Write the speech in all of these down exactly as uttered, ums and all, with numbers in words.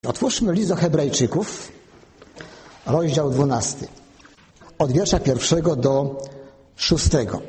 Otwórzmy list do Hebrajczyków, rozdział dwunasty, od wiersza pierwszego do szóstego.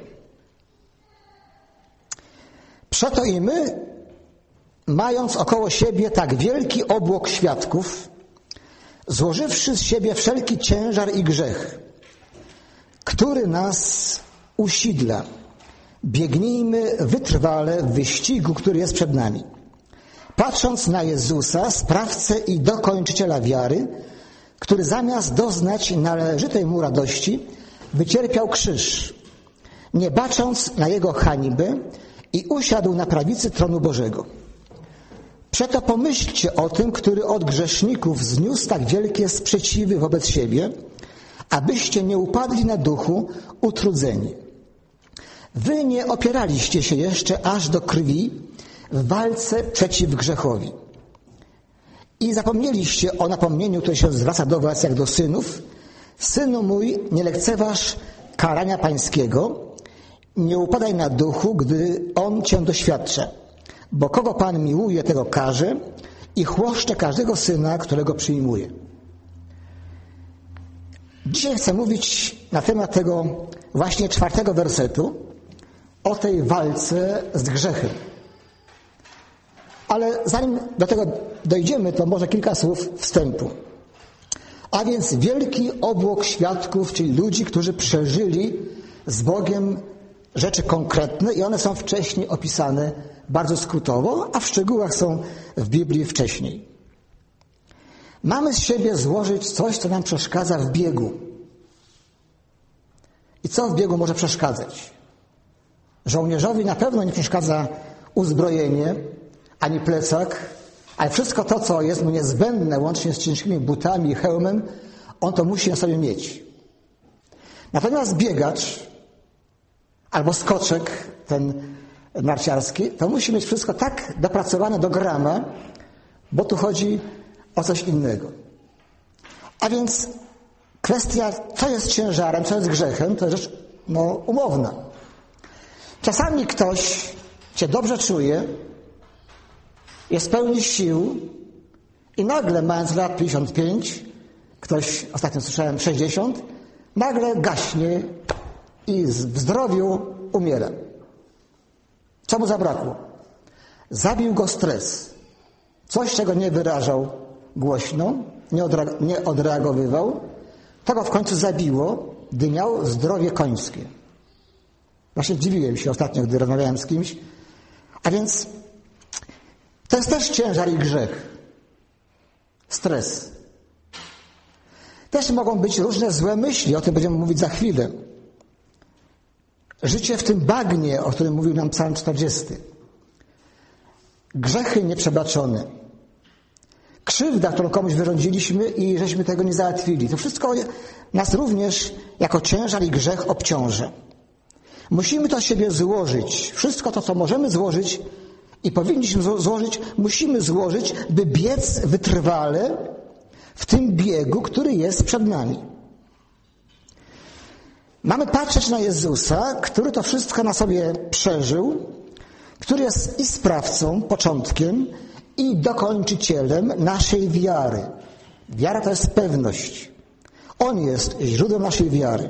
Przeto i my, mając około siebie tak wielki obłok świadków, złożywszy z siebie wszelki ciężar i grzech, który nas usidla, biegnijmy wytrwale w wyścigu, który jest przed nami. Patrząc na Jezusa, sprawcę i dokończyciela wiary, który zamiast doznać należytej mu radości, wycierpiał krzyż, nie bacząc na jego hańbę, i usiadł na prawicy tronu Bożego. Przeto pomyślcie o tym, który od grzeszników zniósł tak wielkie sprzeciwy wobec siebie, abyście nie upadli na duchu utrudzeni. Wy nie opieraliście się jeszcze aż do krwi w walce przeciw grzechowi. I zapomnieliście o napomnieniu, które się zwraca do was jak do synów. Synu mój, nie lekceważ karania pańskiego, nie upadaj na duchu, gdy on cię doświadcza. Bo kogo Pan miłuje, tego karze i chłoszcze każdego syna, którego przyjmuje. Dzisiaj chcę mówić na temat tego właśnie czwartego wersetu, o tej walce z grzechem. Ale zanim do tego dojdziemy, to może kilka słów wstępu. A więc wielki obłok świadków, czyli ludzi, którzy przeżyli z Bogiem rzeczy konkretne i one są wcześniej opisane bardzo skrótowo, a w szczegółach są w Biblii wcześniej. Mamy z siebie złożyć coś, co nam przeszkadza w biegu. I co w biegu może przeszkadzać? Żołnierzowi na pewno nie przeszkadza uzbrojenie, ani plecak, ale wszystko to, co jest mu niezbędne, łącznie z ciężkimi butami i hełmem, on to musi na sobie mieć. Natomiast biegacz albo skoczek, ten narciarski, to musi mieć wszystko tak dopracowane do grama, bo tu chodzi o coś innego. A więc kwestia, co jest ciężarem, co jest grzechem, to jest rzecz no, umowna. Czasami ktoś się dobrze czuje, jest pełny sił i nagle, mając lat pięćdziesiąt pięć, ktoś, ostatnio słyszałem sześćdziesiąt, nagle gaśnie i w zdrowiu umiera. Co mu zabrakło? Zabił go stres. Coś, czego nie wyrażał głośno, nie, odre- nie odreagowywał, to go w końcu zabiło, gdy miał zdrowie końskie. Właśnie dziwiłem się ostatnio, gdy rozmawiałem z kimś. A więc to jest też ciężar i grzech. Stres. Też mogą być różne złe myśli, o tym będziemy mówić za chwilę. Życie w tym bagnie, o którym mówił nam Psalm czterdziesty. Grzechy nieprzebaczone. Krzywda, którą komuś wyrządziliśmy i żeśmy tego nie załatwili. To wszystko nas również jako ciężar i grzech obciąża. Musimy to z siebie złożyć. Wszystko to, co możemy złożyć i powinniśmy złożyć, musimy złożyć, by biec wytrwale w tym biegu, który jest przed nami. Mamy patrzeć na Jezusa, który to wszystko na sobie przeżył, który jest i sprawcą, początkiem, i dokończycielem naszej wiary. Wiara to jest pewność. On jest źródłem naszej wiary.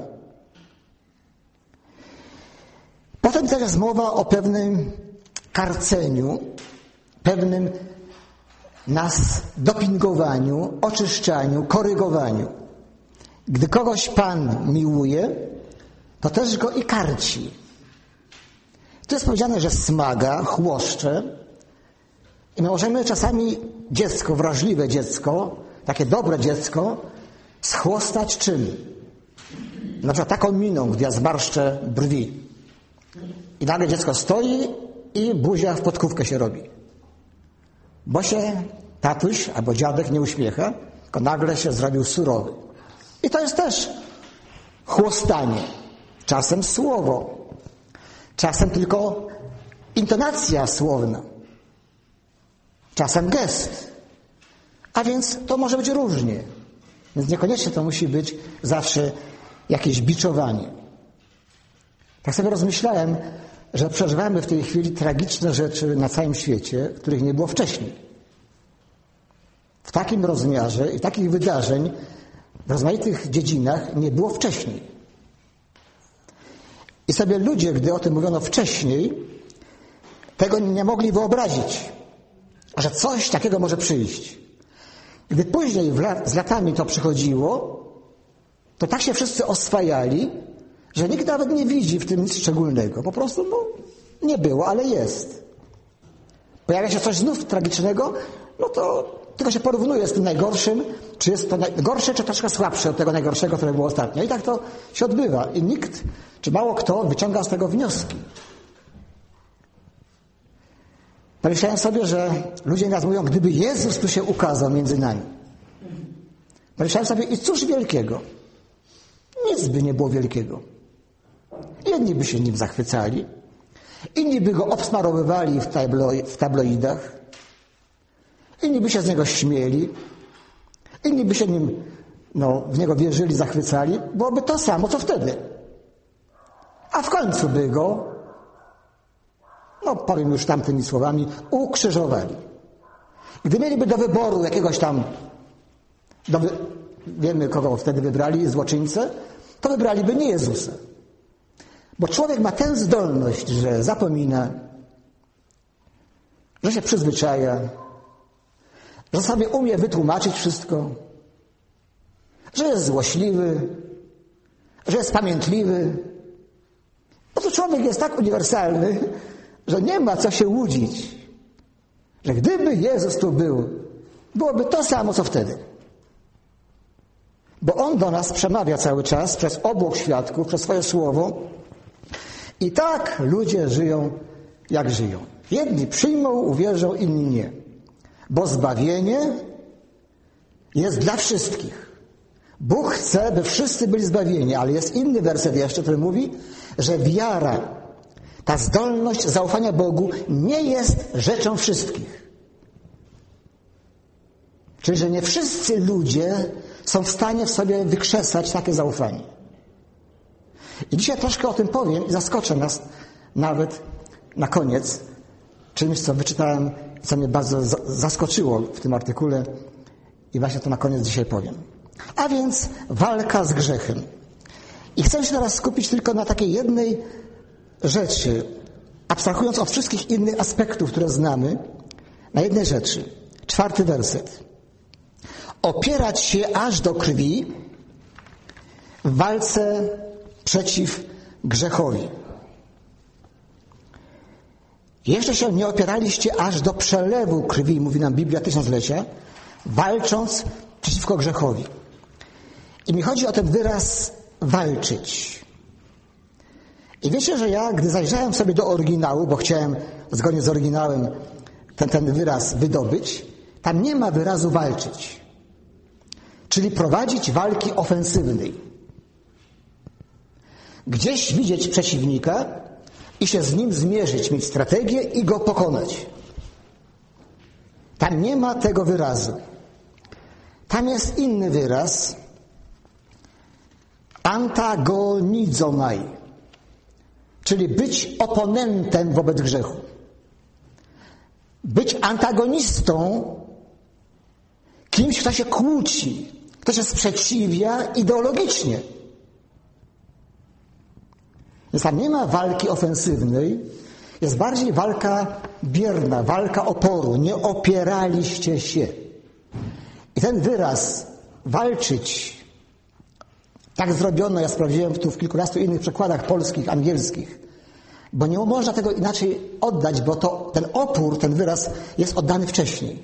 Potem też jest mowa o pewnym karceniu, pewnym nas dopingowaniu, oczyszczaniu, korygowaniu. Gdy kogoś Pan miłuje, to też go i karci. Tu jest powiedziane, że smaga, chłoszcze. I my możemy czasami dziecko, wrażliwe dziecko, takie dobre dziecko, schłostać czym? Na przykład taką miną, gdy ja zmarszczę brwi. I nagle dziecko stoi i buzia w podkówkę się robi. Bo się tatuś albo dziadek nie uśmiecha, tylko nagle się zrobił surowy. I to jest też chłostanie. Czasem słowo. Czasem tylko intonacja słowna. Czasem gest. A więc to może być różnie. Więc niekoniecznie to musi być zawsze jakieś biczowanie. Tak sobie rozmyślałem, że przeżywamy w tej chwili tragiczne rzeczy na całym świecie, których nie było wcześniej. w takim rozmiarze i takich wydarzeń w rozmaitych dziedzinach nie było wcześniej. I sobie ludzie, gdy o tym mówiono wcześniej, tego nie mogli wyobrazić, że coś takiego może przyjść. Gdy później z latami to przychodziło, to tak się wszyscy oswajali, że nikt nawet nie widzi w tym nic szczególnego. Po prostu no, nie było, ale jest. Pojawia się coś znów tragicznego, no to tylko się porównuje z tym najgorszym, czy jest to gorsze, czy troszkę słabsze od tego najgorszego, które było ostatnio. I tak to się odbywa. I nikt, czy mało kto wyciąga z tego wnioski. Pomyślałem sobie, że ludzie nas mówią, gdyby Jezus tu się ukazał między nami. Pomyślałem sobie, i cóż wielkiego? Nic by nie było wielkiego. Jedni by się nim zachwycali, inni by go obsmarowywali w, tablo- w tabloidach, inni by się z niego śmieli, inni by się nim, no, w niego wierzyli, zachwycali. Byłoby to samo, co wtedy. A w końcu by go, no powiem już tamtymi słowami, ukrzyżowali. Gdy mieliby do wyboru jakiegoś tam, do wy... wiemy kogo wtedy wybrali, złoczyńcę, to wybraliby nie Jezusa. Bo człowiek ma tę zdolność, że zapomina, że się przyzwyczaja, że sobie umie wytłumaczyć wszystko, że jest złośliwy, że jest pamiętliwy. Po to człowiek jest tak uniwersalny, że nie ma co się łudzić, że gdyby Jezus tu był, byłoby to samo, co wtedy. Bo On do nas przemawia cały czas przez obłok świadków, przez swoje słowo. I tak ludzie żyją, jak żyją. Jedni przyjmą, uwierzą, inni nie. Bo zbawienie jest dla wszystkich. Bóg chce, by wszyscy byli zbawieni, ale jest inny werset jeszcze, który mówi, że wiara, ta zdolność zaufania Bogu nie jest rzeczą wszystkich. Czyli, że nie wszyscy ludzie są w stanie w sobie wykrzesać takie zaufanie. I dzisiaj troszkę o tym powiem i zaskoczę nas nawet na koniec czymś, co wyczytałem, co mnie bardzo zaskoczyło w tym artykule i właśnie to na koniec dzisiaj powiem. A więc walka z grzechem. I chcę się teraz skupić tylko na takiej jednej rzeczy, abstrahując od wszystkich innych aspektów, które znamy, na jednej rzeczy. Czwarty werset. Opierać się aż do krwi w walce przeciw grzechowi. Jeszcze się nie opieraliście aż do przelewu krwi, mówi nam Biblia Tysiąclecia, walcząc przeciwko grzechowi. I mi chodzi o ten wyraz walczyć. I wiecie, że ja, gdy zajrzałem sobie do oryginału, bo chciałem zgodnie z oryginałem ten, ten wyraz wydobyć, tam nie ma wyrazu walczyć. Czyli prowadzić walki ofensywnej. Gdzieś widzieć przeciwnika i się z nim zmierzyć, mieć strategię i go pokonać. Tam nie ma tego wyrazu. Tam jest inny wyraz. Antagonizomai. Czyli być oponentem wobec grzechu. Być antagonistą, kimś, kto się kłóci, kto się sprzeciwia ideologicznie. Więc tam nie ma walki ofensywnej, jest bardziej walka bierna, walka oporu. Nie opieraliście się. I ten wyraz walczyć, tak zrobiono, ja sprawdziłem tu w kilkunastu innych przekładach polskich, angielskich, bo nie można tego inaczej oddać, bo to, ten opór, ten wyraz jest oddany wcześniej.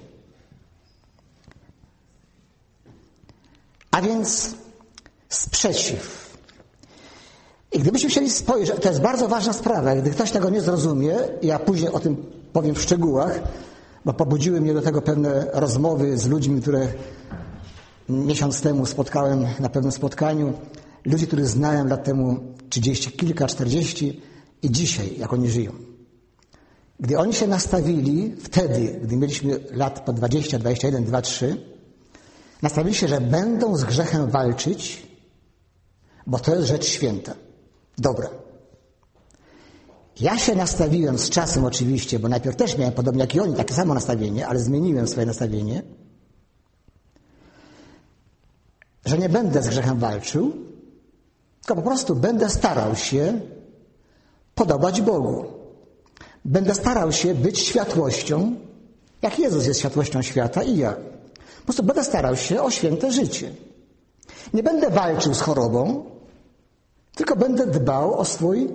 A więc sprzeciw. I gdybyśmy chcieli spojrzeć, to jest bardzo ważna sprawa, gdy ktoś tego nie zrozumie, ja później o tym powiem w szczegółach, bo pobudziły mnie do tego pewne rozmowy z ludźmi, które miesiąc temu spotkałem na pewnym spotkaniu, ludzi, których znałem lat temu trzydzieści kilka, czterdzieści i dzisiaj, jak oni żyją. Gdy oni się nastawili, wtedy, gdy mieliśmy lat po dwadzieścia, dwadzieścia jeden, dwa, trzy, nastawili się, że będą z grzechem walczyć, bo to jest rzecz święta. Dobra. Ja się nastawiłem z czasem oczywiście, bo najpierw też miałem podobnie jak i oni, takie samo nastawienie, ale zmieniłem swoje nastawienie. że nie będę z grzechem walczył, tylko po prostu będę starał się podobać Bogu. Będę starał się być światłością, jak Jezus jest światłością świata i ja. Po prostu będę starał się o święte życie. Nie będę walczył z chorobą, tylko będę dbał o swój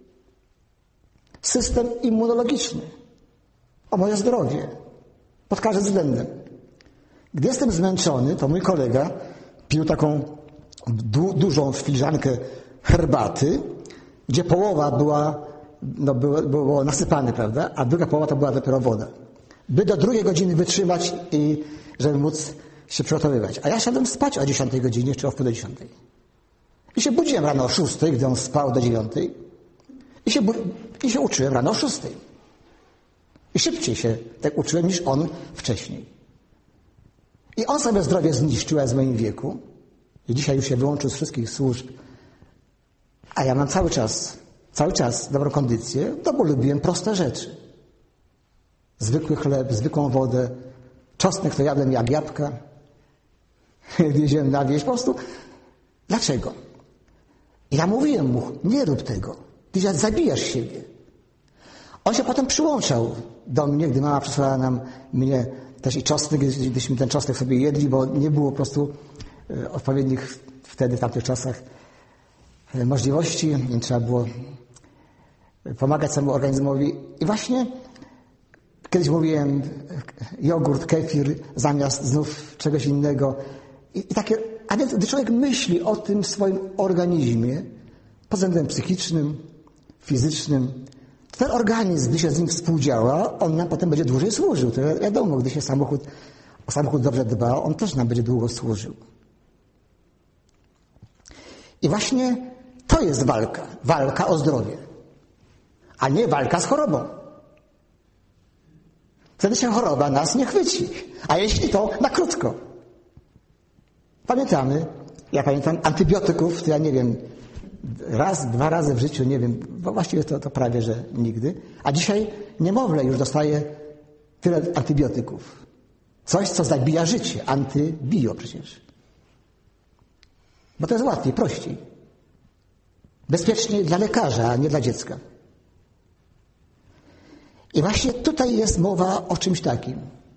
system immunologiczny, o moje zdrowie, pod każdym względem. Gdy jestem zmęczony, to mój kolega pił taką du- dużą filiżankę herbaty, gdzie połowa była, no było, było nasypane, prawda, a druga połowa to była dopiero woda. By do drugiej godziny wytrzymać i żeby móc się przygotowywać. A ja szedłem spać o dziesiątej godzinie, czy o wpół do dziesiątej. I się budziłem rano o szóstej, gdy on spał do dziewiątej. I się, bu- I się uczyłem rano o szóstej. I szybciej się tak uczyłem niż on wcześniej. I on sobie zdrowie zniszczył, ja z moim wieku. I dzisiaj już się wyłączył z wszystkich służb. A ja mam cały czas, cały czas dobrą kondycję, no bo lubiłem proste rzeczy. Zwykły chleb, zwykłą wodę. Czosnek to jadłem jak jabłka. Jeździłem na wieś. Po prostu. Dlaczego? Ja mówiłem mu, nie rób tego. Ty zabijasz siebie. On się potem przyłączał do mnie, gdy mama przysłała nam mnie też i czosnek, gdyśmy ten czosnek sobie jedli, bo nie było po prostu odpowiednich wtedy, w tamtych czasach możliwości. Trzeba było pomagać samemu organizmowi. I właśnie kiedyś mówiłem jogurt, kefir zamiast znów czegoś innego. I, i takie, a więc gdy człowiek myśli o tym swoim organizmie pod względem psychicznym, fizycznym, to ten organizm, gdy się z nim współdziała, on nam potem będzie dłużej służył. To wiadomo, gdy się samochód, o samochód dobrze dba, on też nam będzie długo służył. I właśnie to jest walka. Walka o zdrowie. A nie walka z chorobą. Wtedy się choroba nas nie chwyci. A jeśli to, na krótko. Pamiętamy, ja pamiętam antybiotyków, to ja nie wiem, raz, dwa razy w życiu, nie wiem, bo właściwie to, to prawie, że nigdy. A dzisiaj niemowlę już dostaje tyle antybiotyków. Coś, co zabija życie. Antybio przecież. Bo to jest łatwiej, prościej. Bezpieczniej dla lekarza, a nie dla dziecka. I właśnie tutaj jest mowa o czymś takim.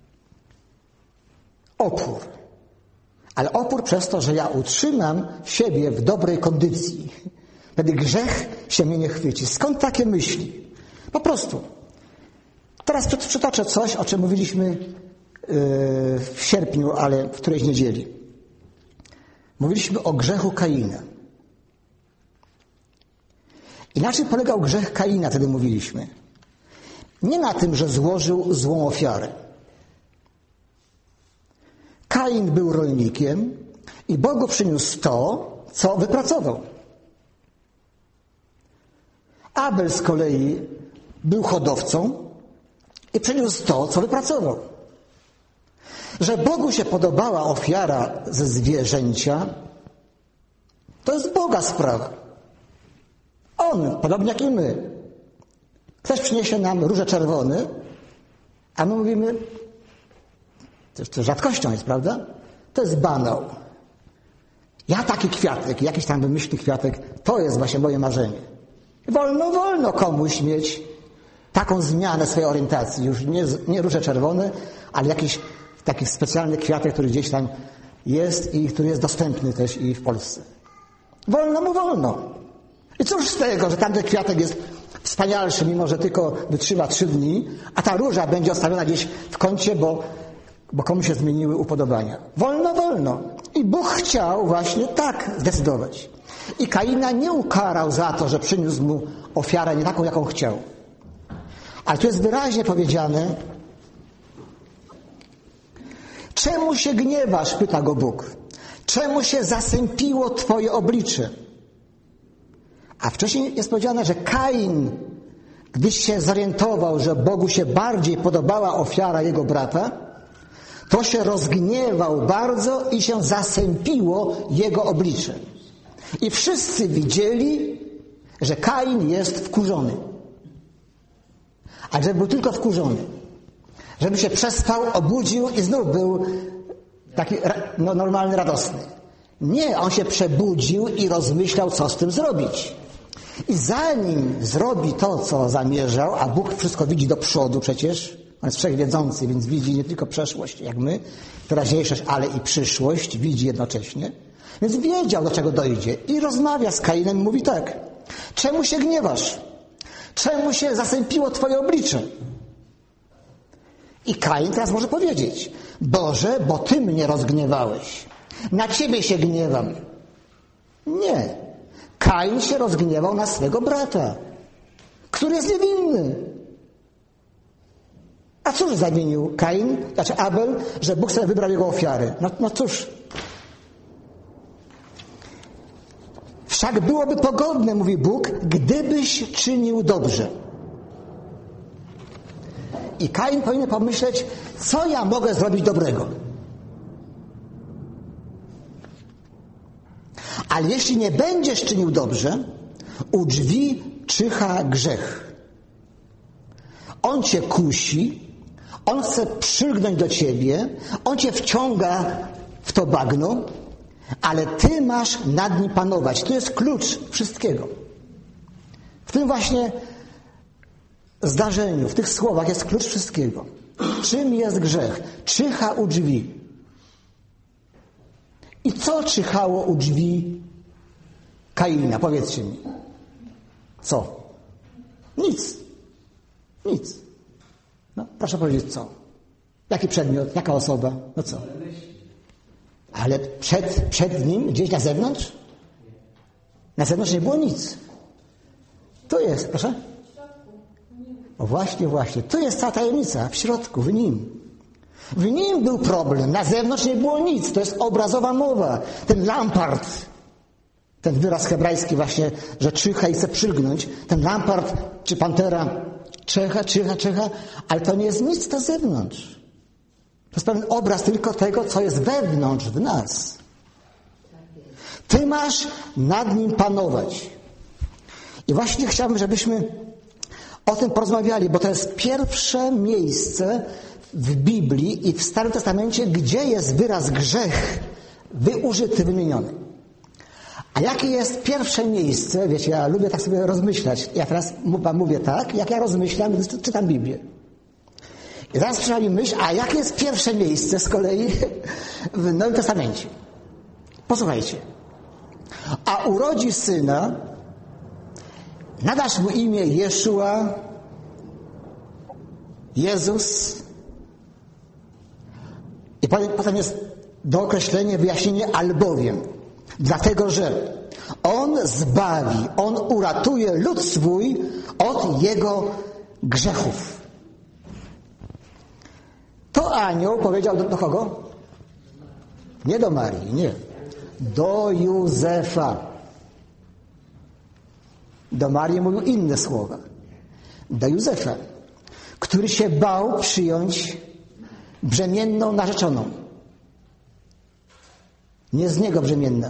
Opór. Ale opór przez to, że ja utrzymam siebie w dobrej kondycji. Wtedy grzech się mnie nie chwyci. Skąd takie myśli? Po prostu. Teraz przytoczę coś, o czym mówiliśmy w sierpniu, ale w którejś niedzieli. Mówiliśmy o grzechu Kaina. I na czym polegał grzech Kaina, wtedy mówiliśmy? Nie na tym, że złożył złą ofiarę. Kain był rolnikiem i Bogu przyniósł to, co wypracował. Abel z kolei był hodowcą i przyniósł to, co wypracował. Że Bogu się podobała ofiara ze zwierzęcia, to jest Boga sprawa. On, podobnie jak i my. Ktoś przyniesie nam róże czerwone, a my mówimy, to, to rzadkością jest, prawda? To jest banał. Ja taki kwiatek, jakiś tam wymyślny kwiatek, to jest właśnie moje marzenie. Wolno, wolno komuś mieć taką zmianę swojej orientacji. Już nie, nie róże czerwone, ale jakiś taki specjalny kwiatek, który gdzieś tam jest i który jest dostępny też i w Polsce. Wolno mu wolno. I cóż z tego, że tamten kwiatek jest wspanialszy, mimo że tylko wytrzyma trzy dni, a ta róża będzie ostawiona gdzieś w kącie, bo, bo komuś się zmieniły upodobania. Wolno, wolno. I Bóg chciał właśnie tak zdecydować. I Kaina nie ukarał za to, że przyniósł mu ofiarę nie taką, jaką chciał. Ale tu jest wyraźnie powiedziane, czemu się gniewasz, pyta go Bóg. Czemu się zasępiło twoje oblicze? A wcześniej jest powiedziane, że Kain, gdyś się zorientował, że Bogu się bardziej podobała ofiara jego brata, to się rozgniewał bardzo i się zasępiło jego oblicze. I wszyscy widzieli, że Kain jest wkurzony. Ale żeby był tylko wkurzony. Żeby się przespał, obudził i znów był taki no, normalny, radosny. Nie, on się przebudził i rozmyślał, co z tym zrobić. I zanim zrobi to, co zamierzał, a Bóg wszystko widzi do przodu przecież, on jest wszechwiedzący, więc widzi nie tylko przeszłość, jak my, teraźniejszość, ale i przyszłość, widzi jednocześnie. Więc wiedział, do czego dojdzie. I rozmawia z Kainem i mówi tak: czemu się gniewasz? Czemu się zasępiło twoje oblicze? I Kain teraz może powiedzieć: Boże, bo ty mnie rozgniewałeś. Na ciebie się gniewam. Nie. Kain się rozgniewał na swego brata, który jest niewinny. A cóż zawinił Kain, znaczy Abel, że Bóg sobie wybrał jego ofiary? No, no cóż. Wszak byłoby pogodne, mówi Bóg, gdybyś czynił dobrze. I Kain powinien pomyśleć, co ja mogę zrobić dobrego. Ale jeśli nie będziesz czynił dobrze, u drzwi czyha grzech. On cię kusi, on chce przylgnąć do ciebie, on cię wciąga w to bagno, ale ty masz nad nim panować. To jest klucz wszystkiego. W tym właśnie zdarzeniu, w tych słowach jest klucz wszystkiego. Czym jest grzech? Czyha u drzwi. I co czyhało u drzwi Kaina? Powiedzcie mi. Co? Nic. Nic. No, proszę powiedzieć co? Jaki przedmiot? Jaka osoba? No co? Ale przed, przed nim, gdzieś na zewnątrz? Na zewnątrz nie było nic. Tu jest, proszę? O właśnie, właśnie. Tu jest cała tajemnica. W środku, w nim. W nim był problem. Na zewnątrz nie było nic. To jest obrazowa mowa. Ten lampart, ten wyraz hebrajski właśnie, że czyha i chce przylgnąć. Ten lampart czy pantera czyha, czyha, czyha, ale to nie jest nic na zewnątrz. To jest pewien obraz tylko tego, co jest wewnątrz w nas. Ty masz nad nim panować. I właśnie chciałbym, żebyśmy o tym porozmawiali, bo to jest pierwsze miejsce w Biblii i w Starym Testamencie, gdzie jest wyraz grzech użyty, wymieniony. A jakie jest pierwsze miejsce? Wiecie, ja lubię tak sobie rozmyślać. Ja teraz wam mówię tak, jak ja rozmyślam, gdy czytam Biblię. I zaraz przyszła mi myśl, a jakie jest pierwsze miejsce z kolei w Nowym Testamencie? Posłuchajcie. A urodzi syna, nadasz mu imię Jeszua, Jezus. I potem jest dookreślenie, wyjaśnienie albowiem. Dlatego, że On zbawi, On uratuje lud swój od jego grzechów. To anioł powiedział do, do kogo? Nie do Marii, nie. Do Józefa. Do Marii mówił inne słowa. Do Józefa, który się bał przyjąć brzemienną narzeczoną. Nie z niego brzemienna.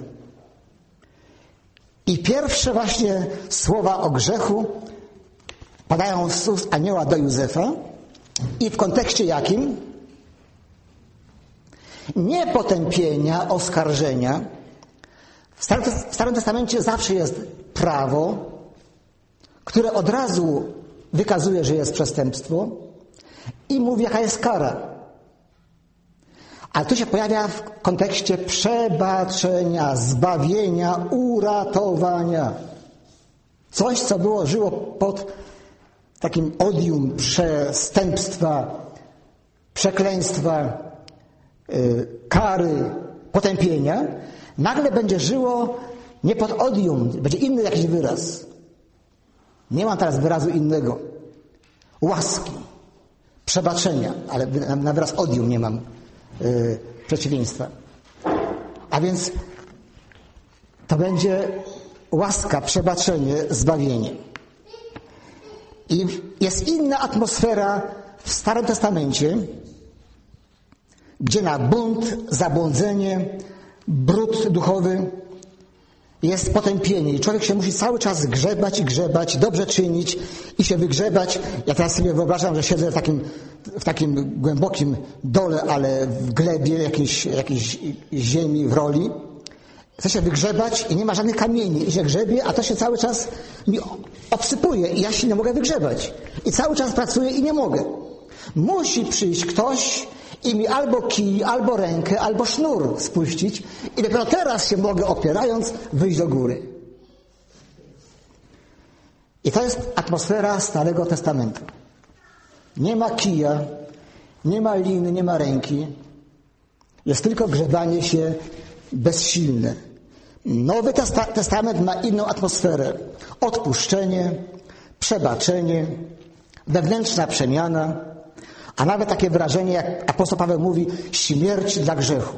I pierwsze właśnie słowa o grzechu padają z ust anioła do Józefa i w kontekście jakim? Nie potępienia, oskarżenia. W Starym, w Starym Testamencie zawsze jest prawo, które od razu wykazuje, że jest przestępstwo i mówi, jaka jest kara. Ale tu się pojawia w kontekście przebaczenia, zbawienia, uratowania. Coś, co było, żyło pod takim odium przestępstwa, przekleństwa, yy, kary, potępienia, nagle będzie żyło nie pod odium, będzie inny jakiś wyraz. Nie mam teraz wyrazu innego. Łaski, przebaczenia, ale na, na wyraz odium nie mam yy, przeciwieństwa. A więc to będzie łaska, przebaczenie, zbawienie. I jest inna atmosfera w Starym Testamencie, gdzie na bunt, zabłądzenie, brud duchowy jest potępienie. I człowiek się musi cały czas grzebać i grzebać, dobrze czynić i się wygrzebać. Ja teraz sobie wyobrażam, że siedzę w takim, w takim głębokim dole, ale w glebie jakiejś, jakiejś ziemi, w roli chce się wygrzebać i nie ma żadnych kamieni i się grzebie, a to się cały czas mi obsypuje i ja się nie mogę wygrzebać. I cały czas pracuję i nie mogę. Musi przyjść ktoś i mi albo kij, albo rękę, albo sznur spuścić i dopiero teraz się mogę, opierając, wyjść do góry. I to jest atmosfera Starego Testamentu. Nie ma kija, nie ma liny, nie ma ręki. Jest tylko grzebanie się bezsilne. Nowy Testament ma inną atmosferę. Odpuszczenie, przebaczenie, wewnętrzna przemiana, a nawet takie wyrażenie, jak apostoł Paweł mówi, śmierć dla grzechu.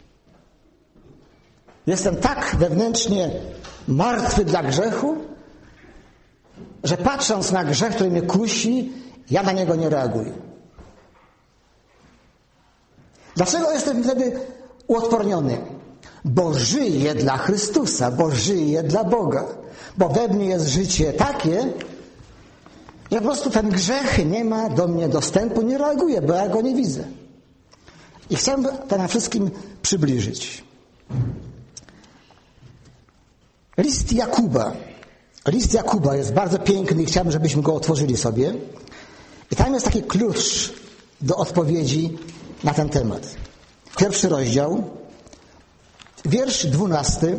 Jestem tak wewnętrznie martwy dla grzechu, że patrząc na grzech, który mnie kusi, ja na niego nie reaguję. Dlaczego jestem wtedy uodporniony? Bo żyję dla Chrystusa, bo żyję dla Boga. Bo we mnie jest życie takie, że po prostu ten grzech nie ma do mnie dostępu, nie reaguje, bo ja go nie widzę. I chcę to na wszystkim przybliżyć. List Jakuba. List Jakuba jest bardzo piękny i chciałbym, żebyśmy go otworzyli sobie. I tam jest taki klucz do odpowiedzi na ten temat. Pierwszy rozdział, wiersz dwunasty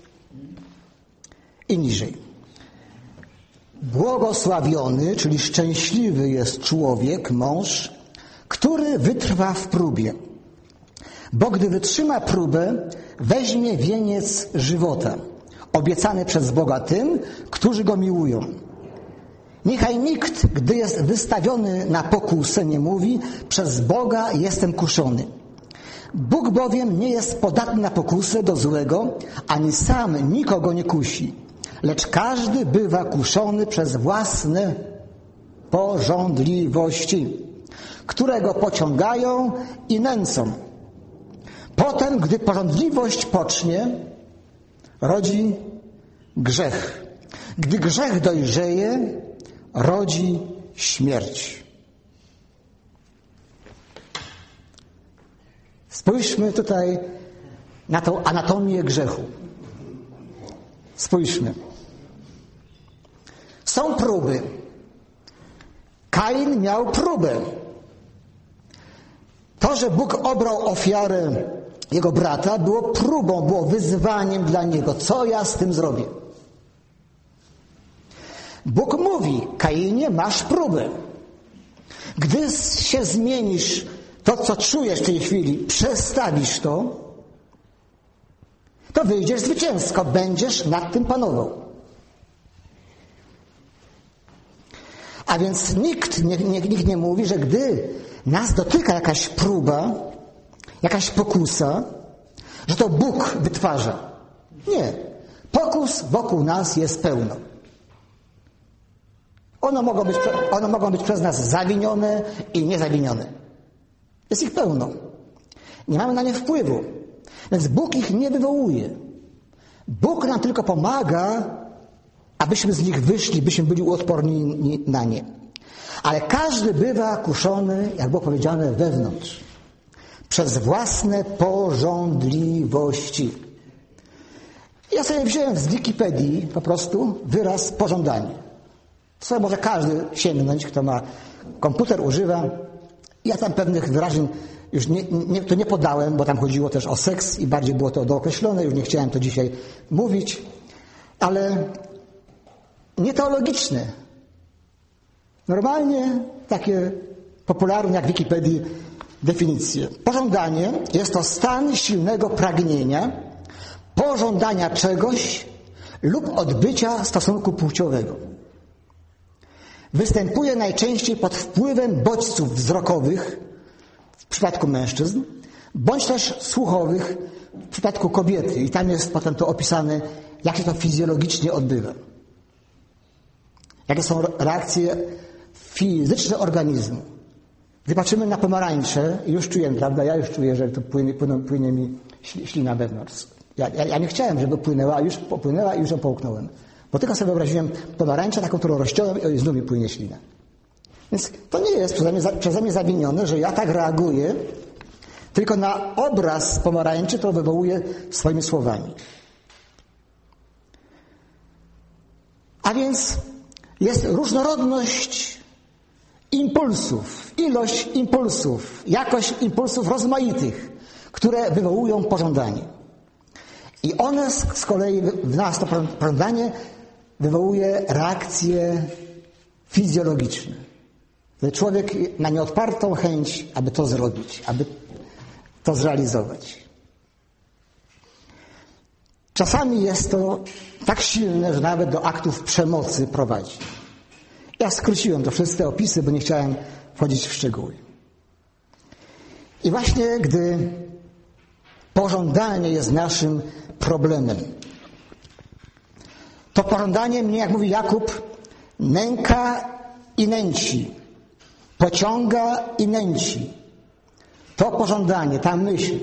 i niżej. Błogosławiony, czyli szczęśliwy jest człowiek, mąż, który wytrwa w próbie. Bo gdy wytrzyma próbę, weźmie wieniec żywota, obiecany przez Boga tym, którzy Go miłują. Niechaj nikt, gdy jest wystawiony na pokusę, nie mówi, przez Boga jestem kuszony. Bóg bowiem nie jest podatny na pokusę do złego, ani sam nikogo nie kusi, lecz każdy bywa kuszony przez własne pożądliwości, które go pociągają i nęcą. Potem, gdy pożądliwość pocznie, rodzi grzech. Gdy grzech dojrzeje, rodzi śmierć. Spójrzmy tutaj na tą anatomię grzechu. Spójrzmy. Są próby. Kain miał próbę. To, że Bóg obrał ofiarę jego brata, było próbą, było wyzwaniem dla niego. Co ja z tym zrobię? Bóg mówi, Kainie, masz próbę. Gdy się zmienisz, to co czujesz w tej chwili, przestawisz to, to wyjdziesz zwycięsko, będziesz nad tym panował. A więc nikt nie, nie, nikt nie mówi, że gdy nas dotyka jakaś próba, jakaś pokusa, że to Bóg wytwarza. Nie. Pokus wokół nas jest pełno. One mogą być, one mogą być przez nas zawinione i niezawinione. Jest ich pełno. Nie mamy na nie wpływu. Więc Bóg ich nie wywołuje. Bóg nam tylko pomaga, abyśmy z nich wyszli, byśmy byli uodporni na nie. Ale każdy bywa kuszony, jak było powiedziane, wewnątrz. Przez własne pożądliwości. Ja sobie wziąłem z Wikipedii po prostu wyraz pożądanie. Co może każdy sięgnąć, kto ma komputer, używa. Ja tam pewnych wyrażeń już nie, nie, to nie podałem, bo tam chodziło też o seks i bardziej było to dookreślone. Już nie chciałem to dzisiaj mówić. Ale nie teologiczne. Normalnie takie popularne jak w Wikipedii definicje. Pożądanie jest to stan silnego pragnienia, pożądania czegoś lub odbycia stosunku płciowego. Występuje najczęściej pod wpływem bodźców wzrokowych w przypadku mężczyzn, bądź też słuchowych w przypadku kobiety. I tam jest potem to opisane, jak się to fizjologicznie odbywa. Jakie są reakcje fizyczne organizmu. Gdy patrzymy na pomarańcze, już czujemy, prawda? Ja już czuję, że tu płynie, płynie, płynie mi ślina wewnątrz. Ja, ja, ja nie chciałem, żeby płynęła, a już popłynęła i już ją połknąłem. Bo tylko sobie wyobraziłem pomarańczę, taką, którą rozciąłem i znów mi płynie ślina. Więc to nie jest przeze mnie, przeze mnie zawinione, że ja tak reaguję, tylko na obraz pomarańczy to wywołuję swoimi słowami. A więc jest różnorodność impulsów, ilość impulsów, jakość impulsów rozmaitych, które wywołują pożądanie. I one z kolei w nas to pożądanie wywołuje reakcje fizjologiczne. Człowiek ma nieodpartą chęć, aby to zrobić, aby to zrealizować. Czasami jest to tak silne, że nawet do aktów przemocy prowadzi. Ja skróciłem to wszystkie opisy, bo nie chciałem wchodzić w szczegóły. I właśnie gdy pożądanie jest naszym problemem, to pożądanie mnie, jak mówi Jakub, nęka i nęci, pociąga i nęci. To pożądanie, ta myśl.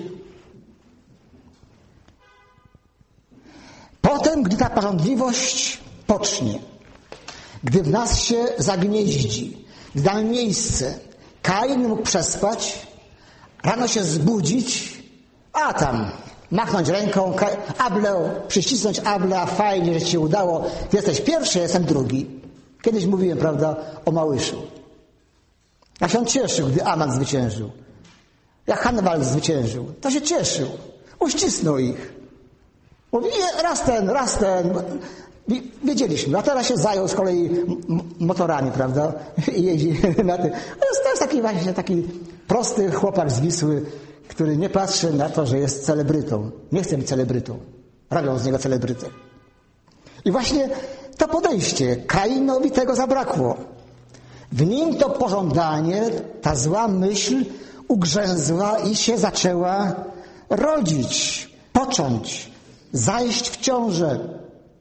Potem, gdy ta pożądliwość pocznie, gdy w nas się zagnieździ, gdy damy miejsce, Kain mógł przespać, rano się zbudzić, a tam machnąć ręką, Able, przyścisnąć Abla, fajnie, że ci się udało, ty jesteś pierwszy, ja jestem drugi. Kiedyś mówiłem, prawda, o Małyszu. Jak się on cieszył, gdy Aman zwyciężył. Jak Hannibal zwyciężył, to się cieszył. Uścisnął ich. Mówi, raz ten, raz ten. Wiedzieliśmy, a teraz się zajął z kolei motorami, prawda? I jeździ na tym. To jest taki właśnie taki prosty chłopak z Wisły, który nie patrzy na to, że jest celebrytą. Nie chce być celebrytą. Robią z niego celebrytę. I właśnie to podejście Kainowi tego zabrakło. W nim to pożądanie, ta zła myśl ugrzęzła i się zaczęła rodzić, począć, zajść w ciążę.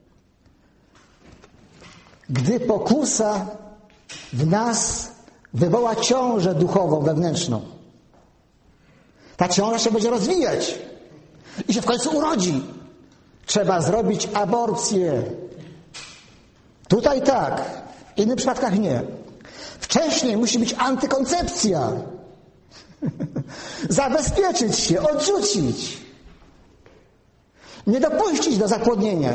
Gdy pokusa w nas wywoła ciążę duchową, wewnętrzną, ta ciąża się będzie rozwijać i się w końcu urodzi. Trzeba zrobić aborcję. Tutaj tak, w innych przypadkach nie. Wcześniej musi być antykoncepcja. Zabezpieczyć się, odrzucić. Nie dopuścić do zapłodnienia.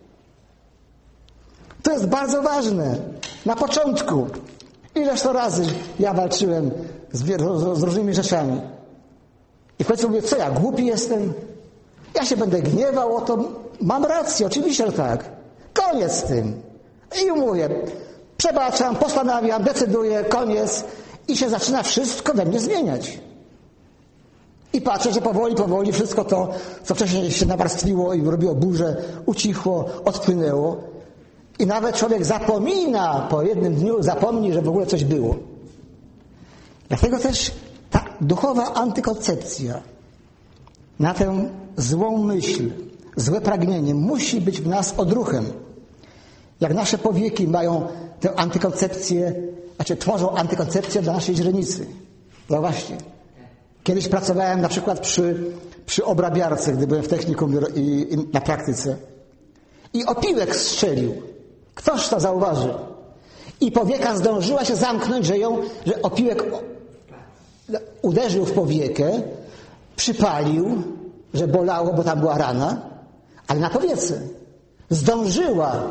To jest bardzo ważne. Na początku. Ileż to razy ja walczyłem z, z, z różnymi rzeczami. I w końcu mówię, co ja, głupi jestem? Ja się będę gniewał o to. Mam rację, oczywiście, że tak. Koniec z tym. I mówię, przebaczam, postanawiam, decyduję, koniec. I się zaczyna wszystko we mnie zmieniać. I patrzę, że powoli, powoli wszystko to, co wcześniej się nawarstwiło i robiło burzę, ucichło, odpłynęło. I nawet człowiek zapomina, po jednym dniu zapomni, że w ogóle coś było. Dlatego też ta duchowa antykoncepcja na tę złą myśl, złe pragnienie musi być w nas odruchem. Jak nasze powieki mają tę antykoncepcję, znaczy tworzą antykoncepcję dla naszej źrenicy. No właśnie. Kiedyś pracowałem na przykład przy, przy obrabiarce, gdy byłem w technikum i, i na praktyce. I opiłek strzelił. Ktoż to zauważy? I powieka zdążyła się zamknąć, że ją, że opiłek uderzył w powiekę, przypalił, że bolało, bo tam była rana, ale na powiece. Zdążyła.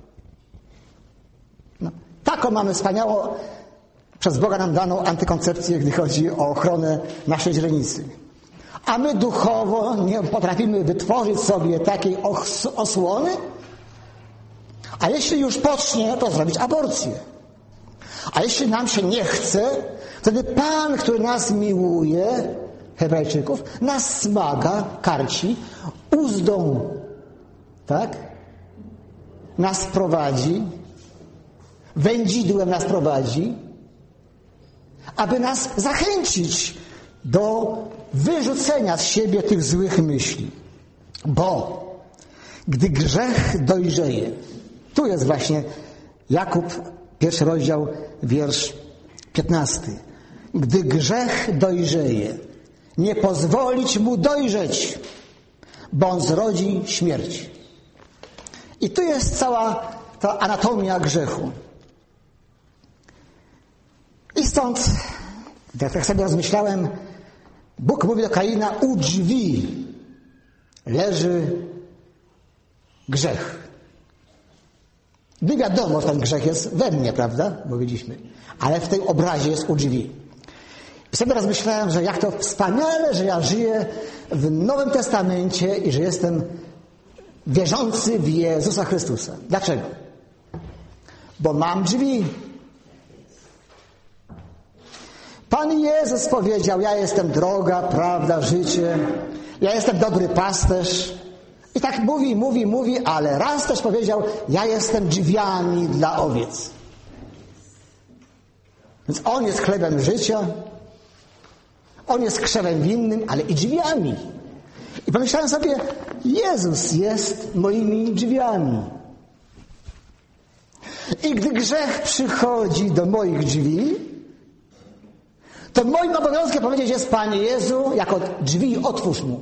No, taką mamy wspaniałą, przez Boga nam daną antykoncepcję, gdy chodzi o ochronę naszej źrenicy. A my duchowo nie potrafimy wytworzyć sobie takiej osłony, a jeśli już pocznie, to zrobić aborcję. A jeśli nam się nie chce, wtedy Pan, który nas miłuje, Hebrajczyków, nas smaga, karci, uzdą, tak? Nas prowadzi, wędzidłem nas prowadzi, aby nas zachęcić do wyrzucenia z siebie tych złych myśli. Bo gdy grzech dojrzeje, tu jest właśnie Jakub, pierwszy rozdział, wiersz piętnasty. Gdy grzech dojrzeje, nie pozwolić mu dojrzeć, bo on zrodzi śmierć. I tu jest cała ta anatomia grzechu. I stąd, jak tak sobie rozmyślałem, Bóg mówi do Kaina, u drzwi leży grzech. Gdy wiadomo, że ten grzech jest we mnie, prawda? Powiedzieliśmy. Ale w tej obrazie jest u drzwi. I sobie rozmyślałem, że jak to wspaniale, że ja żyję w Nowym Testamencie i że jestem wierzący w Jezusa Chrystusa. Dlaczego? Bo mam drzwi. Pan Jezus powiedział, ja jestem droga, prawda, życie, ja jestem dobry pasterz. I tak mówi, mówi, mówi, ale raz też powiedział, ja jestem drzwiami dla owiec. Więc On jest chlebem życia, On jest krzewem winnym, ale i drzwiami. I pomyślałem sobie, Jezus jest moimi drzwiami. I gdy grzech przychodzi do moich drzwi, to moim obowiązkiem powiedzieć jest, Panie Jezu, jako drzwi otwórz mu.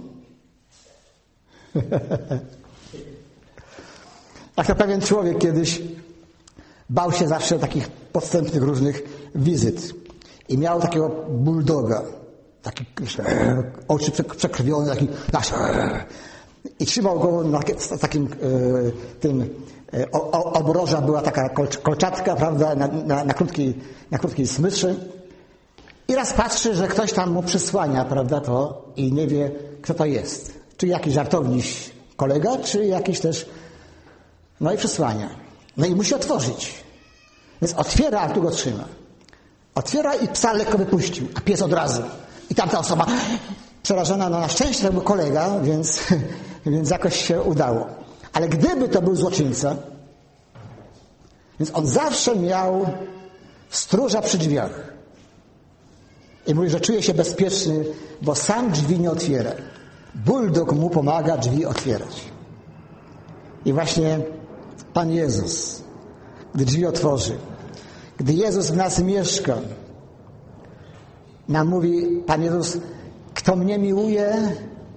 Jak to pewien człowiek kiedyś bał się zawsze takich podstępnych różnych wizyt. I miał takiego bulldoga. Taki, oczy przekrwione, taki nasz. I trzymał go na takim tym obroża była taka kolczatka, prawda, na, na, na, krótkiej, na krótkiej smyczy. I raz patrzy, że ktoś tam mu przysłania, prawda, to i nie wie, kto to jest. Czy jakiś żartowniś kolega, czy jakiś też, no i przysłania. No i musi otworzyć. Więc otwiera, a tu go trzyma. Otwiera i psa lekko wypuścił, a pies od razu. I tamta osoba przerażona, no na szczęście to był kolega, więc, więc jakoś się udało. Ale gdyby to był złoczyńca, więc on zawsze miał stróża przy drzwiach. I mówi, że czuje się bezpieczny, bo sam drzwi nie otwiera. Bulldog mu pomaga drzwi otwierać. I właśnie Pan Jezus, gdy drzwi otworzy, gdy Jezus w nas mieszka, nam mówi Pan Jezus, kto mnie miłuje,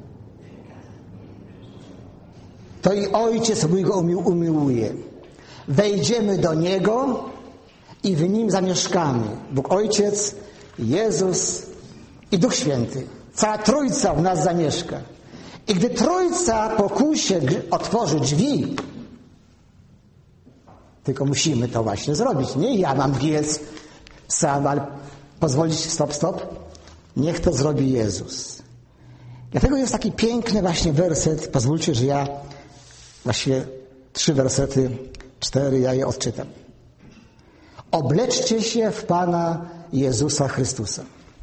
to i Ojciec mój go umiłuje. Wejdziemy do Niego i w Nim zamieszkamy. Bóg Ojciec, Jezus i Duch Święty. Cała Trójca w nas zamieszka. I gdy Trójca pokusie otworzy drzwi, tylko musimy to właśnie zrobić. Nie ja mam biec sam, ale pozwolić, stop, stop. Niech to zrobi Jezus. Dlatego jest taki piękny właśnie werset. Pozwólcie, że ja właściwie trzy wersety, cztery, ja je odczytam. Obleczcie się w Pana Jezusa Chrystusa.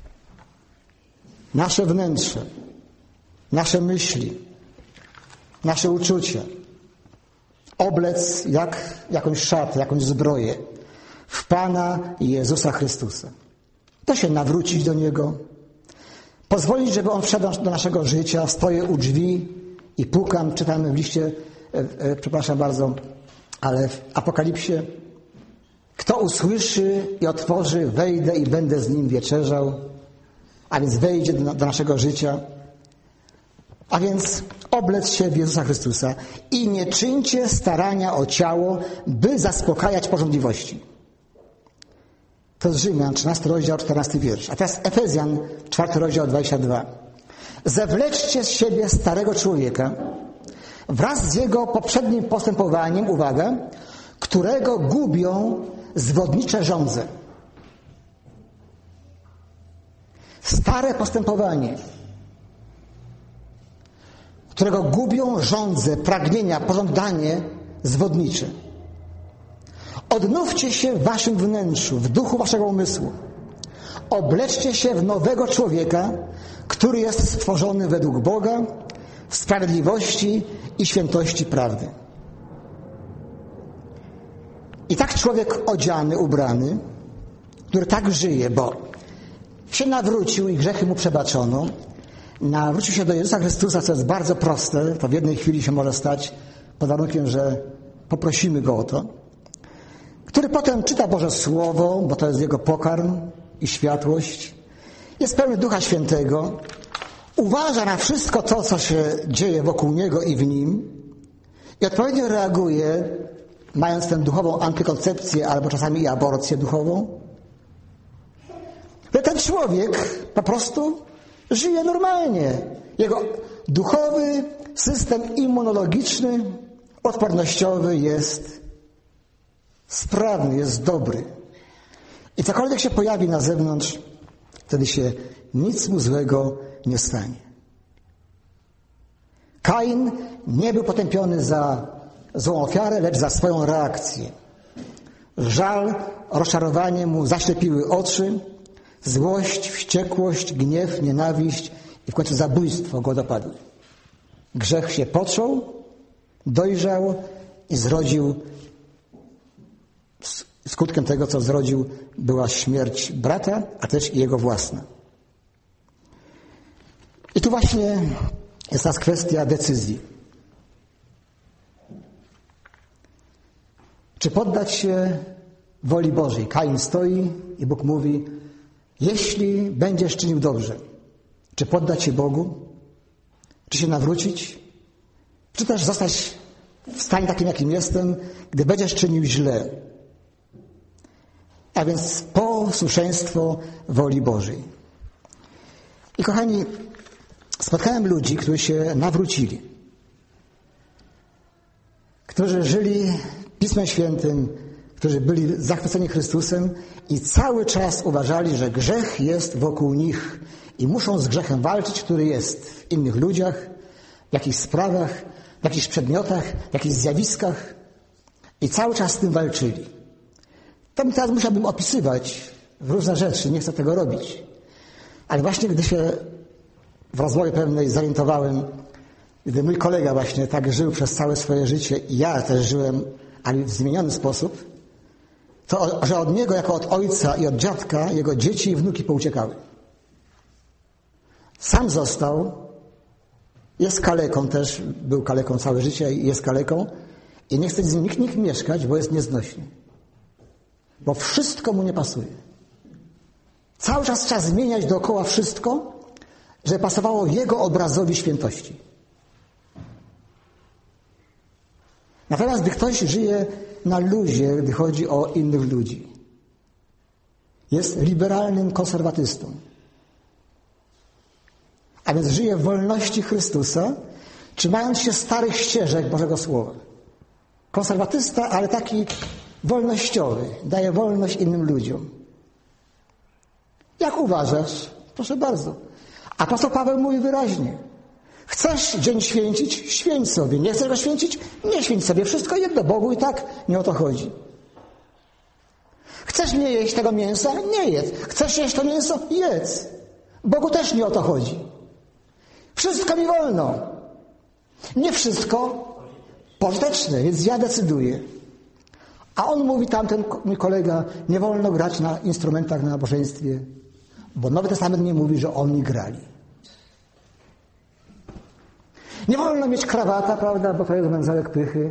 Nasze wnętrze, nasze myśli, nasze uczucia. Oblec jak jakąś szatę, jakąś zbroję w Pana Jezusa Chrystusa. To się nawrócić do Niego, pozwolić, żeby On wszedł do naszego życia, stoję u drzwi i pukam, czytamy w liście, e, e, przepraszam bardzo, ale w Apokalipsie, kto usłyszy i otworzy, wejdę i będę z Nim wieczerzał, a więc wejdzie do, do naszego życia. A więc oblec się w Jezusa Chrystusa i nie czyńcie starania o ciało, by zaspokajać pożądliwości. To jest Rzymian, trzynasty rozdział, czternasty wiersz. A teraz Efezjan, czwarty rozdział, dwudziesty drugi. Zewleczcie z siebie starego człowieka wraz z jego poprzednim postępowaniem, uwaga, którego gubią zwodnicze żądze. Stare postępowanie, którego gubią żądze, pragnienia, pożądanie zwodnicze. Odnówcie się w waszym wnętrzu, w duchu waszego umysłu. Obleczcie się w nowego człowieka, który jest stworzony według Boga w sprawiedliwości i świętości prawdy. I tak człowiek odziany, ubrany, który tak żyje, bo się nawrócił i grzechy mu przebaczono, nawrócił się do Jezusa Chrystusa, co jest bardzo proste, to w jednej chwili się może stać, pod warunkiem, że poprosimy Go o to, który potem czyta Boże Słowo, bo to jest jego pokarm i światłość, jest pełny Ducha Świętego, uważa na wszystko to, co się dzieje wokół niego i w nim i odpowiednio reaguje, mając tę duchową antykoncepcję albo czasami i aborcję duchową. Ten człowiek po prostu żyje normalnie. Jego duchowy system immunologiczny, odpornościowy jest sprawny, jest dobry. I cokolwiek się pojawi na zewnątrz, wtedy się nic mu złego nie stanie. Kain nie był potępiony za złą ofiarę, lecz za swoją reakcję. Żal, rozczarowanie mu zaślepiły oczy, złość, wściekłość, gniew, nienawiść i w końcu zabójstwo go dopadły. Grzech się począł, dojrzał i zrodził, skutkiem tego, co zrodził, była śmierć brata, a też i jego własna. I tu właśnie jest teraz kwestia decyzji. Czy poddać się woli Bożej? Kain stoi i Bóg mówi, jeśli będziesz czynił dobrze, czy poddać się Bogu? Czy się nawrócić? Czy też zostać w stanie takim, jakim jestem, gdy będziesz czynił źle? A więc posłuszeństwo woli Bożej. I kochani, spotkałem ludzi, którzy się nawrócili, którzy żyli Pismem Świętym, którzy byli zachwyceni Chrystusem i cały czas uważali, że grzech jest wokół nich i muszą z grzechem walczyć, który jest w innych ludziach, w jakichś sprawach, w jakichś przedmiotach, w jakichś zjawiskach i cały czas z tym walczyli. Tam teraz musiałbym opisywać różne rzeczy, nie chcę tego robić. Ale właśnie gdy się w rozmowie pewnej zorientowałem, gdy mój kolega właśnie tak żył przez całe swoje życie i ja też żyłem, ale w zmieniony sposób, to że od niego jako od ojca i od dziadka jego dzieci i wnuki pouciekały. Sam został, jest kaleką też, był kaleką całe życie i jest kaleką i nie chce z nim nikt, nikt mieszkać, bo jest nieznośny. Bo wszystko mu nie pasuje. Cały czas trzeba zmieniać dookoła wszystko, żeby pasowało jego obrazowi świętości. Natomiast gdy ktoś żyje na luzie, gdy chodzi o innych ludzi, jest liberalnym konserwatystą, a więc żyje w wolności Chrystusa, trzymając się starych ścieżek Bożego Słowa. Konserwatysta, ale taki wolnościowy, daje wolność innym ludziom. Jak uważasz? Proszę bardzo. Apostoł Paweł mówi wyraźnie. Chcesz dzień święcić? Święć sobie. Nie chcesz go święcić? Nie święć sobie. Wszystko jedno Bogu i tak nie o to chodzi. Chcesz nie jeść tego mięsa? Nie jedz. Chcesz jeść to mięso? Jedz. Bogu też nie o to chodzi. Wszystko mi wolno. Nie wszystko pożyteczne, więc ja decyduję. A on mówi, tamten mój kolega, nie wolno grać na instrumentach na nabożeństwie, bo Nowy Testament nie mówi, że oni grali. Nie wolno mieć krawata, prawda, bo to jest węzełek pychy.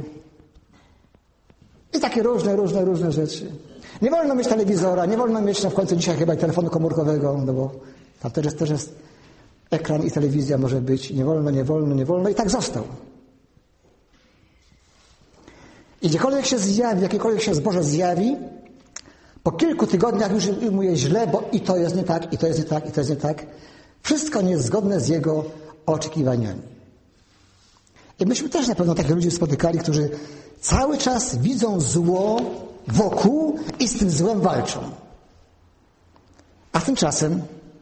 I takie różne, różne, różne rzeczy. Nie wolno mieć telewizora, nie wolno mieć na w końcu dzisiaj chyba i telefonu komórkowego, no bo tam też jest, też jest ekran i telewizja może być. Nie wolno, nie wolno, nie wolno i tak został. I gdziekolwiek się zjawi, jakiekolwiek się zboże zjawi, po kilku tygodniach już mu jest źle, bo i to jest nie tak, i to jest nie tak, i to jest nie tak. Wszystko nie jest zgodne z jego oczekiwaniami. I myśmy też na pewno takich ludzi spotykali, którzy cały czas widzą zło wokół i z tym złem walczą. A tymczasem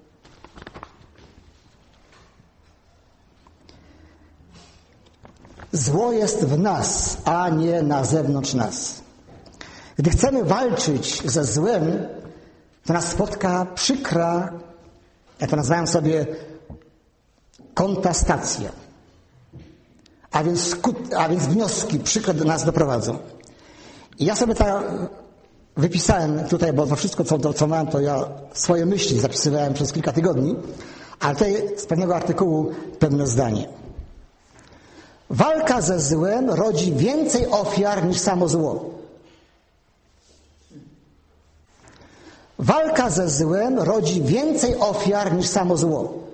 zło jest w nas, a nie na zewnątrz nas. Gdy chcemy walczyć ze złem, to nas spotka przykra, jak to nazywałem sobie, kontrastacja. A więc, skut, a więc wnioski przykre do nas doprowadzą. I ja sobie tak wypisałem tutaj, bo to wszystko, co, co mam, to ja swoje myśli zapisywałem przez kilka tygodni, ale tutaj z pewnego artykułu pewne zdanie. Walka ze złem rodzi więcej ofiar niż samo zło. Walka ze złem rodzi więcej ofiar niż samo zło.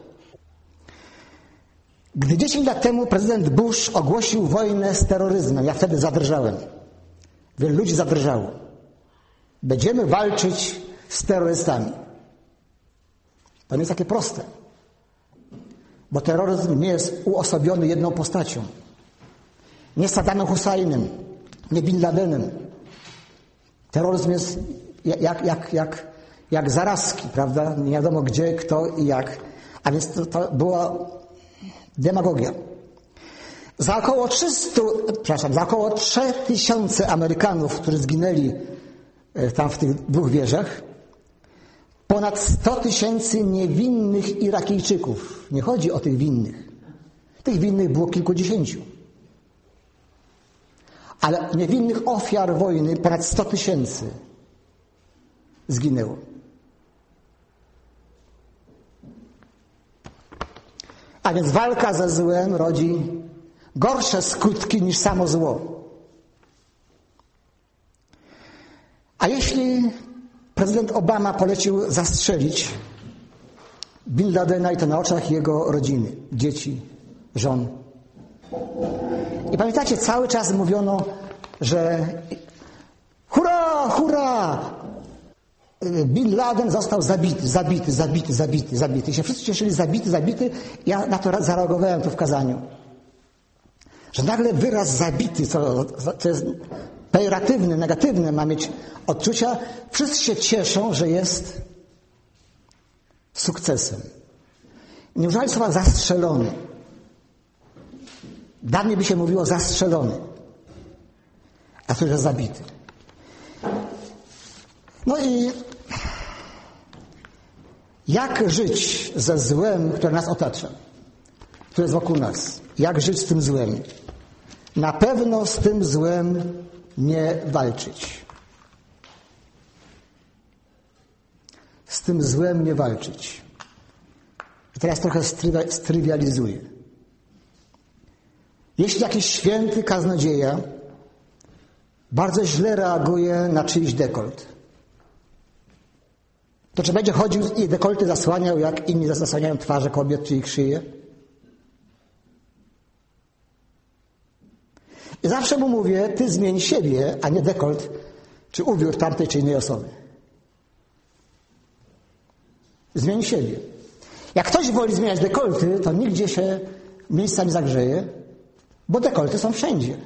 Gdy dziesięć lat temu prezydent Bush ogłosił wojnę z terroryzmem, ja wtedy zadrżałem. Wielu ludzi zadrżało. Będziemy walczyć z terrorystami. To nie jest takie proste. Bo terroryzm nie jest uosobiony jedną postacią. Nie Saddamem Husajnem, nie Bin Ladenem. Terroryzm jest jak, jak, jak, jak zarazki, prawda? Nie wiadomo gdzie, kto i jak. A więc to, to była demagogia. Za około trzysta, przepraszam, za około trzy tysiące Amerykanów, którzy zginęli tam w tych dwóch wieżach, ponad sto tysięcy niewinnych Irakijczyków. Nie chodzi o tych winnych. Tych winnych było kilkudziesięciu. Ale niewinnych ofiar wojny ponad sto tysięcy zginęło. A więc walka ze złem rodzi gorsze skutki niż samo zło. A jeśli prezydent Obama polecił zastrzelić Bin Ladena i to na oczach jego rodziny, dzieci, żon. I pamiętacie, cały czas mówiono, że hurra, hurra! Bin Laden został zabity, zabity, zabity, zabity, zabity. I się wszyscy cieszyli, zabity, zabity. Ja na to zareagowałem tu w kazaniu. Że nagle wyraz zabity, co, co jest pejoratywny, negatywny, ma mieć odczucia. Wszyscy się cieszą, że jest sukcesem. Nie używali słowa zastrzelony. Dawniej by się mówiło zastrzelony, a tu jest zabity. No i jak żyć ze złem, które nas otacza, które jest wokół nas? Jak żyć z tym złem? Na pewno z tym złem nie walczyć. Z tym złem nie walczyć. I teraz trochę strywializuję. Jeśli jakiś święty kaznodzieja bardzo źle reaguje na czyjś dekolt, to czy będzie chodził i dekolty zasłaniał, jak inni zasłaniają twarze kobiet czy ich szyję? I zawsze mu mówię, ty zmień siebie, a nie dekolt, czy ubiór tamtej czy innej osoby. Zmień siebie. Jak ktoś woli zmieniać dekolty, to nigdzie się miejsca nie zagrzeje, bo dekolty są wszędzie.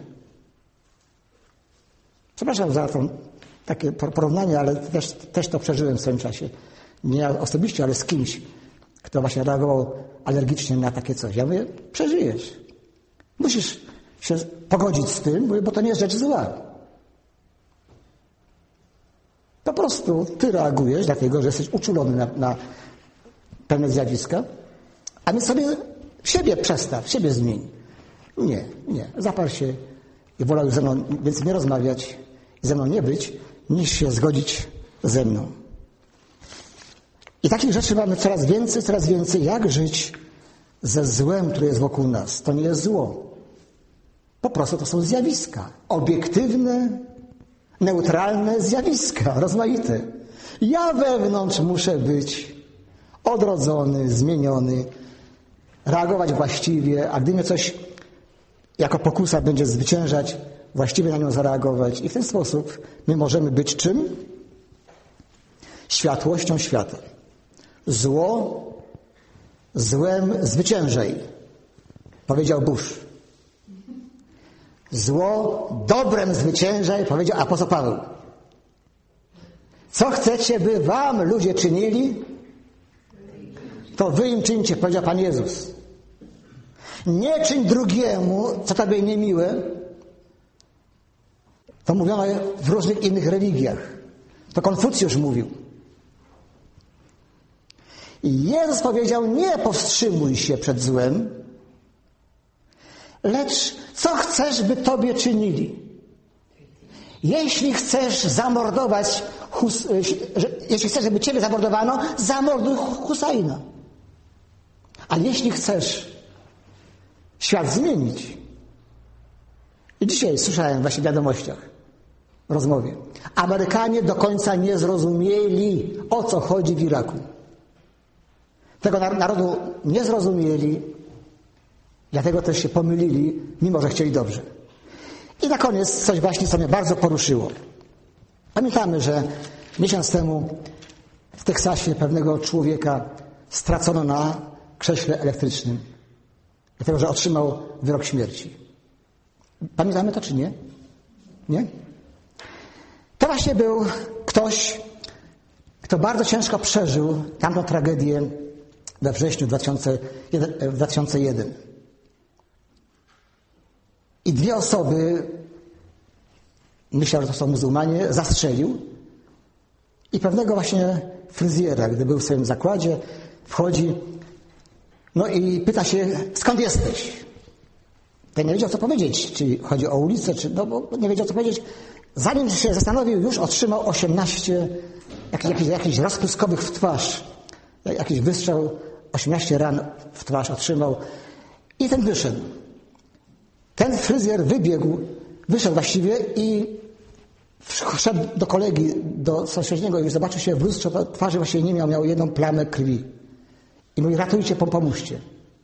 Przepraszam za to takie porównanie, ale też, też to przeżyłem w swoim czasie. Nie ja osobiście, ale z kimś, kto właśnie reagował alergicznie na takie coś. Ja mówię, przeżyjesz. Musisz się pogodzić z tym, bo to nie jest rzecz zła. Po prostu ty reagujesz, dlatego że jesteś uczulony na, na pewne zjawiska, a więc sobie siebie przestaw, siebie zmień. Nie, nie. Zapal się i wolał ze mną więcej nie rozmawiać i ze mną nie być, niż się zgodzić ze mną. I takich rzeczy mamy coraz więcej, coraz więcej. Jak żyć ze złem, które jest wokół nas? To nie jest zło. Po prostu to są zjawiska. Obiektywne, neutralne zjawiska, rozmaite. Ja wewnątrz muszę być odrodzony, zmieniony, reagować właściwie, a gdy mnie coś jako pokusa będzie zwyciężać, właściwie na nią zareagować. I w ten sposób my możemy być czym? Światłością świata. Zło złem zwyciężaj, powiedział Bush. Zło dobrem zwyciężaj, powiedział apostoł Paweł. Co chcecie, by wam ludzie czynili, to wy im czyńcie, powiedział Pan Jezus. Nie czyń drugiemu, co tobie niemiłe. To mówiono w różnych innych religiach. To Konfucjusz mówił. I Jezus powiedział, nie powstrzymuj się przed złem, lecz co chcesz, by tobie czynili? Jeśli chcesz zamordować, Hus, jeśli chcesz, żeby ciebie zamordowano, zamorduj Husajna. A jeśli chcesz świat zmienić, i dzisiaj słyszałem właśnie w wiadomościach, w rozmowie, Amerykanie do końca nie zrozumieli, o co chodzi w Iraku. Tego narodu nie zrozumieli, dlatego też się pomylili, mimo że chcieli dobrze. I na koniec coś właśnie, co mnie bardzo poruszyło. Pamiętamy, że miesiąc temu w Teksasie pewnego człowieka stracono na krześle elektrycznym, dlatego że otrzymał wyrok śmierci. Pamiętamy to, czy nie? Nie? To właśnie był ktoś, kto bardzo ciężko przeżył tamtą tragedię we wrześniu dwa tysiące jeden. I dwie osoby, myślał, że to są muzułmanie, zastrzelił. I pewnego właśnie fryzjera, gdy był w swoim zakładzie, wchodzi, no i pyta się, skąd jesteś? Ten nie wiedział, co powiedzieć, czy chodzi o ulicę, czy, no bo nie wiedział, co powiedzieć. Zanim się zastanowił, już otrzymał osiemnaście jakichś, jakichś rozpryskowych w twarz. Jakiś wystrzał, osiemnaście ran w twarz otrzymał. I ten wyszedł. Ten fryzjer wybiegł, wyszedł właściwie i wszedł do kolegi, do sąsiedniego i zobaczył się w lustrze, to twarzy właściwie nie miał, miał jedną plamę krwi. I mówi, ratujcie, pomóżcie.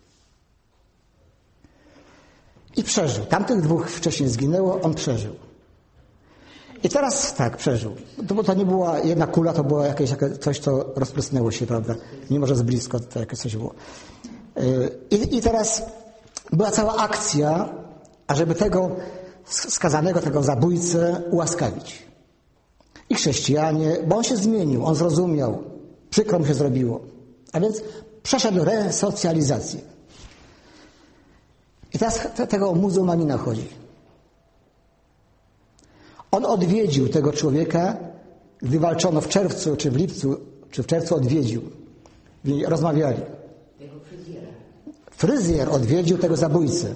I przeżył. Tamtych dwóch wcześniej zginęło, on przeżył. I teraz tak, przeżył. To, bo to nie była jedna kula, to było jakieś coś, co rozprysnęło się, prawda? Mimo, że z blisko to jakieś coś było. I, I teraz była cała akcja, ażeby tego skazanego, tego zabójcę ułaskawić. I chrześcijanie, bo on się zmienił, on zrozumiał, przykro mu się zrobiło. A więc przeszedł resocjalizację. I teraz te, tego muzułmanina chodzi. On odwiedził tego człowieka, gdy walczono w czerwcu, czy w lipcu, czy w czerwcu odwiedził. Rozmawiali. Tego fryzjera. Fryzjer odwiedził tego zabójcę.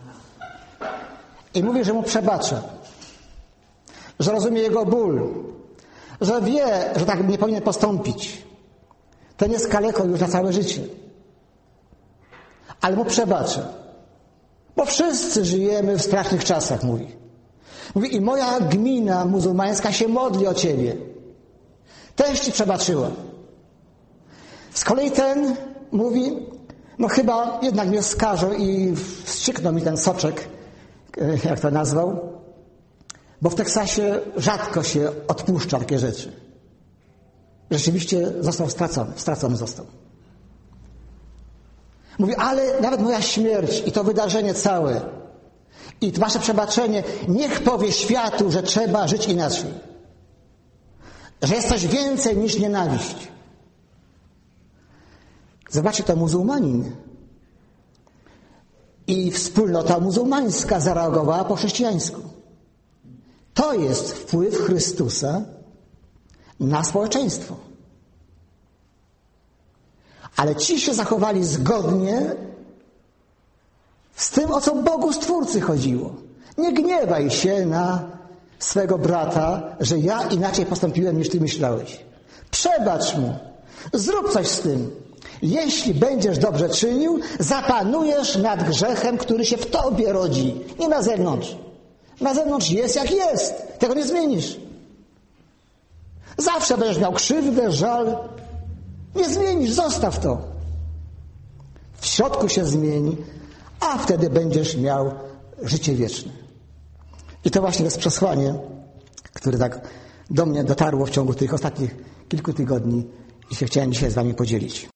I mówi, że mu przebacza. Że rozumie jego ból. Że wie, że tak nie powinien postąpić. Ten jest kaleką już na całe życie. Ale mu przebacza. Bo wszyscy żyjemy w strasznych czasach, mówi. Mówi, i moja gmina muzułmańska się modli o ciebie. Też ci przebaczyła. Z kolei ten mówi, no chyba jednak mnie skażą i wstrzyknął mi ten soczek, jak to nazwał, bo w Teksasie rzadko się odpuszcza takie rzeczy. Rzeczywiście został stracony, stracony został. Mówi, ale nawet moja śmierć i to wydarzenie całe i wasze przebaczenie niech powie światu, że trzeba żyć inaczej. Że jest coś więcej niż nienawiść. Zobaczcie, to muzułmanin. I wspólnota muzułmańska zareagowała po chrześcijańsku. To jest wpływ Chrystusa na społeczeństwo. Ale ci się zachowali zgodnie z tym, o co Bogu Stwórcy chodziło. Nie gniewaj się na swego brata, że ja inaczej postąpiłem niż ty myślałeś. Przebacz mu. Zrób coś z tym. Jeśli będziesz dobrze czynił, zapanujesz nad grzechem, który się w tobie rodzi. Nie na zewnątrz. Na zewnątrz jest jak jest. Tego nie zmienisz. Zawsze będziesz miał krzywdę, żal. Nie zmienisz, zostaw to. W środku się zmieni, a wtedy będziesz miał życie wieczne. I to właśnie jest przesłanie, które tak do mnie dotarło w ciągu tych ostatnich kilku tygodni i się chciałem dzisiaj z wami podzielić.